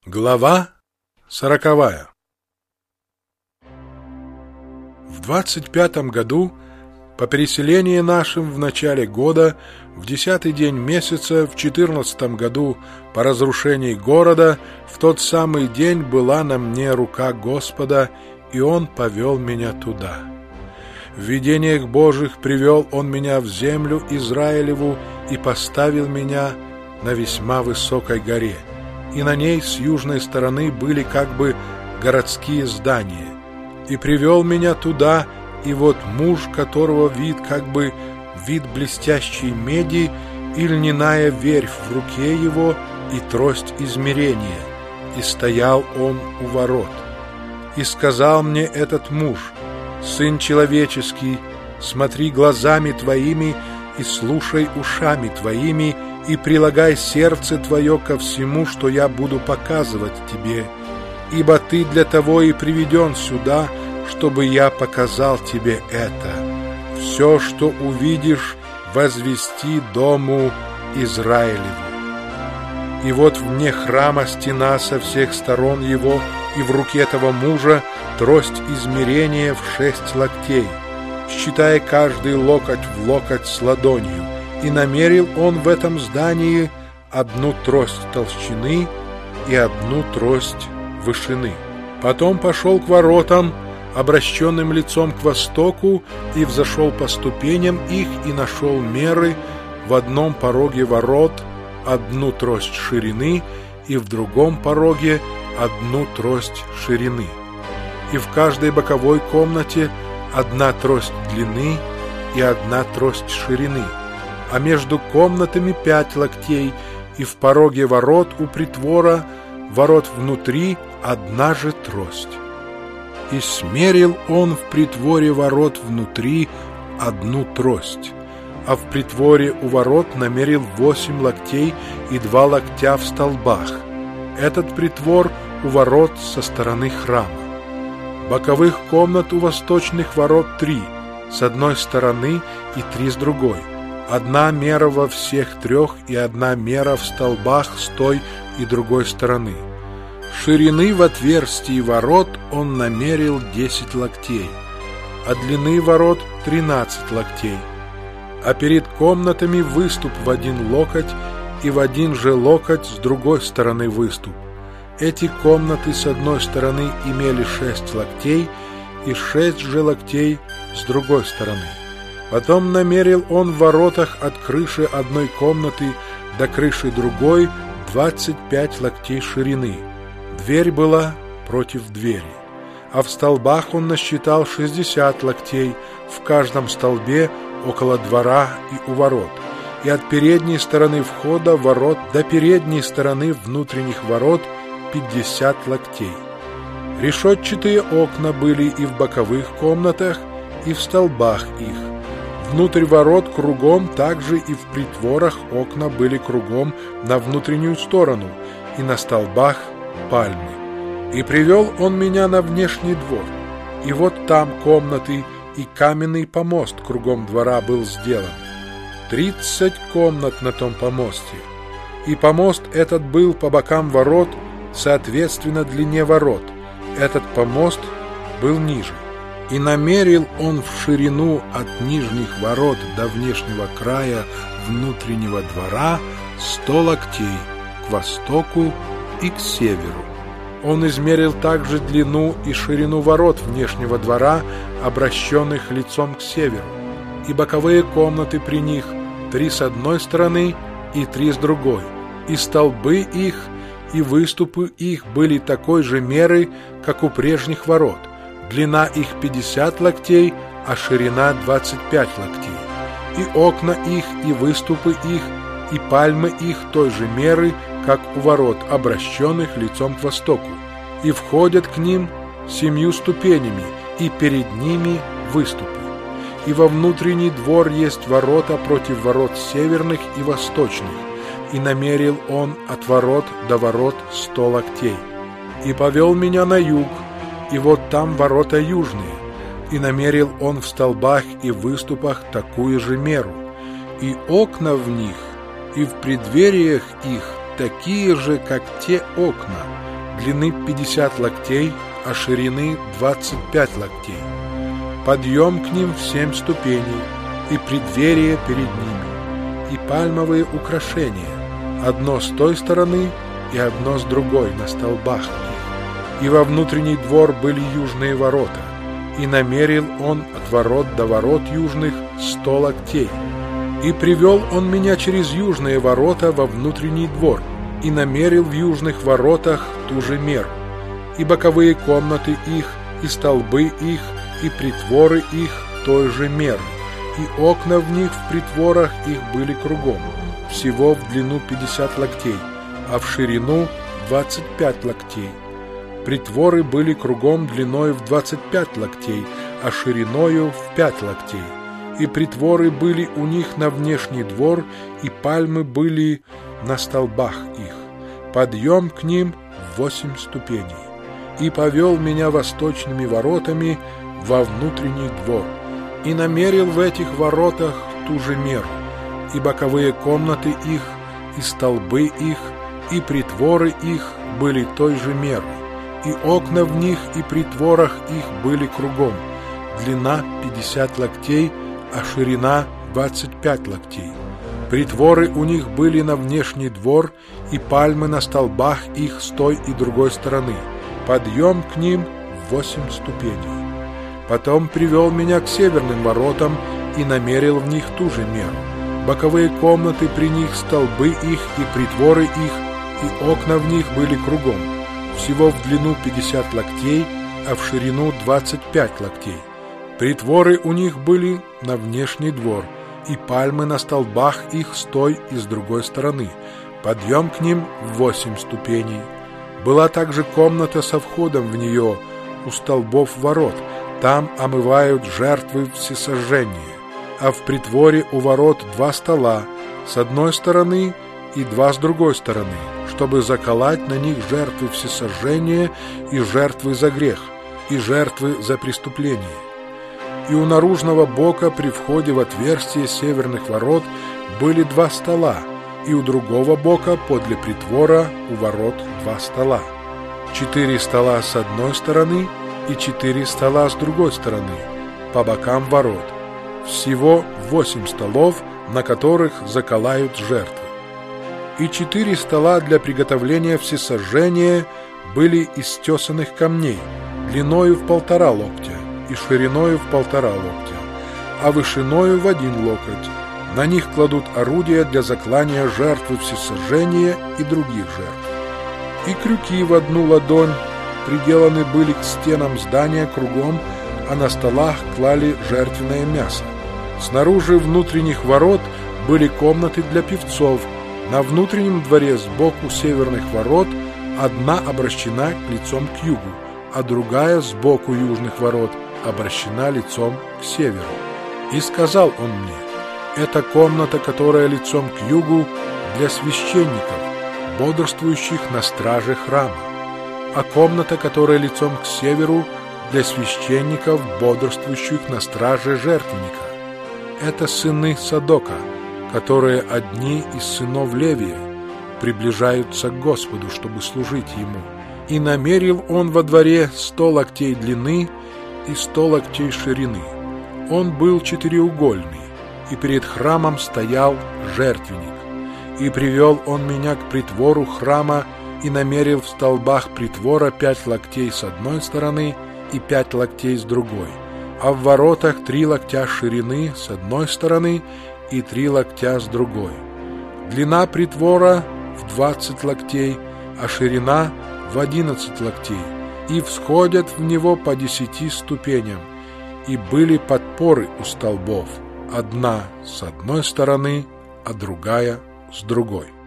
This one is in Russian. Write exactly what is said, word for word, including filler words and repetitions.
Глава сороковая. В двадцать пятом году, по переселении нашим в начале года, в десятый день месяца, в четырнадцатом году, по разрушении города, в тот самый день была на мне рука Господа, и Он повел меня туда. В видениях Божьих привел Он меня в землю Израилеву и поставил меня на весьма высокой горе, и на ней с южной стороны были как бы городские здания. И привел меня туда, и вот муж, которого вид как бы вид блестящей меди, и льняная верфь в руке его, и трость измерения, и стоял он у ворот. И сказал мне этот муж: «Сын человеческий, смотри глазами твоими и слушай ушами твоими, и прилагай сердце твое ко всему, что я буду показывать тебе, ибо ты для того и приведен сюда, чтобы я показал тебе это. Все, что увидишь, возвести дому Израилеву». И вот вне храма стена со всех сторон его, и в руке этого мужа трость измерения в шесть локтей, считая каждый локоть в локоть с ладонью. И намерил он в этом здании одну трость толщины и одну трость вышины. Потом пошел к воротам, обращенным лицом к востоку, и взошел по ступеням их, и нашел меры в одном пороге ворот одну трость ширины, и в другом пороге одну трость ширины. И в каждой боковой комнате одна трость длины и одна трость ширины, а между комнатами пять локтей, и в пороге ворот у притвора ворот внутри одна же трость. И смерил он в притворе ворот внутри одну трость, а в притворе у ворот намерил восемь локтей и два локтя в столбах. Этот притвор у ворот со стороны храма. Боковых комнат у восточных ворот три, с одной стороны и три с другой. Одна мера во всех трех и одна мера в столбах с той и другой стороны. Ширины в отверстии ворот он намерил десять локтей, а длины ворот тринадцать локтей. А перед комнатами выступ в один локоть, и в один же локоть с другой стороны выступ. Эти комнаты с одной стороны имели шесть локтей, и шесть же локтей с другой стороны. Потом намерил он в воротах от крыши одной комнаты до крыши другой двадцать пять локтей ширины. Дверь была против двери. А в столбах он насчитал шестьдесят локтей, в каждом столбе около двора и у ворот. И от передней стороны входа ворот до передней стороны внутренних ворот пятьдесят локтей. Решетчатые окна были и в боковых комнатах, и в столбах их. Внутрь ворот кругом, также и в притворах окна были кругом на внутреннюю сторону, и на столбах пальмы. И привел он меня на внешний двор, и вот там комнаты, и каменный помост кругом двора был сделан. Тридцать комнат на том помосте. И помост этот был по бокам ворот, соответственно длине ворот. Этот помост был ниже. И намерил он в ширину от нижних ворот до внешнего края внутреннего двора сто локтей к востоку и к северу. Он измерил также длину и ширину ворот внешнего двора, обращенных лицом к северу, и боковые комнаты при них, три с одной стороны и три с другой, и столбы их и выступы их были такой же меры, как у прежних ворот. Длина их пятьдесят локтей, а ширина двадцать пять локтей. И окна их, и выступы их, и пальмы их той же меры, как у ворот, обращенных лицом к востоку. И входят к ним семью ступенями, и перед ними выступы. И во внутренний двор есть ворота против ворот северных и восточных. И намерил он от ворот до ворот сто локтей. И повел меня на юг, и вот там ворота южные, и намерил он в столбах и выступах такую же меру, и окна в них, и в преддвериях их такие же, как те окна, длины пятьдесят локтей, а ширины двадцать пять локтей. Подъем к ним в семь ступеней, и преддверие перед ними, и пальмовые украшения, одно с той стороны и одно с другой на столбах их. И во внутренний двор были южные ворота, и намерил он от ворот до ворот южных сто локтей. И привел он меня через южные ворота во внутренний двор, и намерил в южных воротах ту же меру, и боковые комнаты их, и столбы их, и притворы их той же меры, и окна в них в притворах их были кругом, всего в длину пятьдесят локтей, а в ширину двадцать пять локтей. Притворы были кругом длиною в двадцать пять локтей, а шириною в пять локтей. И притворы были у них на внешний двор, и пальмы были на столбах их. Подъем к ним в восемь ступеней. И повел меня восточными воротами во внутренний двор, и намерил в этих воротах ту же меру, и боковые комнаты их, и столбы их, и притворы их были той же меры, и окна в них и притворах их были кругом, длина пятьдесят локтей, а ширина двадцать пять локтей. Притворы у них были на внешний двор, и пальмы на столбах их с той и другой стороны. Подъем к ним в восемь ступеней. Потом привел меня к северным воротам и намерил в них ту же меру. Боковые комнаты при них, столбы их и притворы их, и окна в них были кругом, всего в длину пятьдесят локтей, а в ширину двадцать пять локтей. Притворы у них были на внешний двор, и пальмы на столбах их с той и с другой стороны. Подъем к ним в восемь ступеней. Была также комната со входом в нее у столбов ворот, там омывают жертвы всесожжения, а в притворе у ворот два стола, с одной стороны и два с другой стороны, чтобы заколоть на них жертвы всесожжения и жертвы за грех, и жертвы за преступление. И у наружного бока при входе в отверстие северных ворот были два стола, и у другого бока подле притвора у ворот два стола. Четыре стола с одной стороны и четыре стола с другой стороны, по бокам ворот. Всего восемь столов, на которых заколают жертвы. И четыре стола для приготовления всесожжения были из тесаных камней, длиною в полтора локтя и шириною в полтора локтя, а вышиною в один локоть. На них кладут орудия для заклания жертвы всесожжения и других жертв. И крюки в одну ладонь приделаны были к стенам здания кругом, а на столах клали жертвенное мясо. Снаружи внутренних ворот были комнаты для певцов. На внутреннем дворе сбоку северных ворот одна обращена лицом к югу, а другая сбоку южных ворот обращена лицом к северу. И сказал он мне: это комната, которая лицом к югу, для священников, бодрствующих на страже храма, а комната, которая лицом к северу, для священников, бодрствующих на страже жертвенника. Это сыны Садока, которые одни из сынов Левия, приближаются к Господу, чтобы служить Ему. И намерил он во дворе сто локтей длины и сто локтей ширины. Он был четыреугольный, и перед храмом стоял жертвенник. И привел он меня к притвору храма, и намерил в столбах притвора пять локтей с одной стороны и пять локтей с другой, а в воротах три локтя ширины с одной стороны и три локтя с другой. Длина притвора в двадцать локтей, а ширина в одиннадцать локтей, и всходят в него по десяти ступеням, и были подпоры у столбов, одна с одной стороны, а другая с другой.